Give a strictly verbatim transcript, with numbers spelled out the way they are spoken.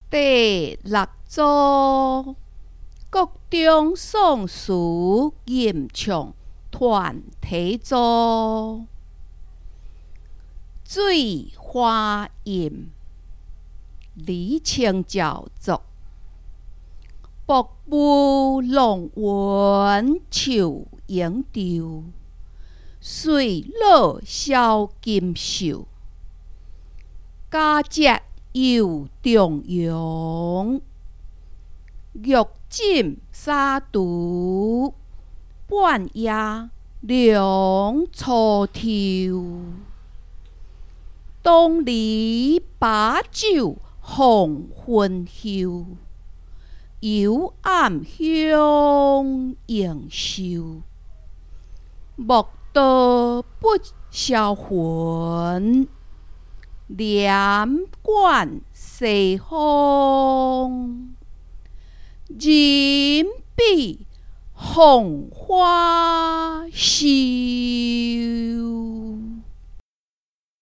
第六组国中宋词吟唱团体组，水花吟，李清照作。薄雾浓云愁莺丢，水老烧金兽。佳节又重阳，玉枕沙厨，半夜凉初秋。东篱把酒红昏后，幽暗香盈袖。莫道不销魂，帘卷西风。人比红花稀。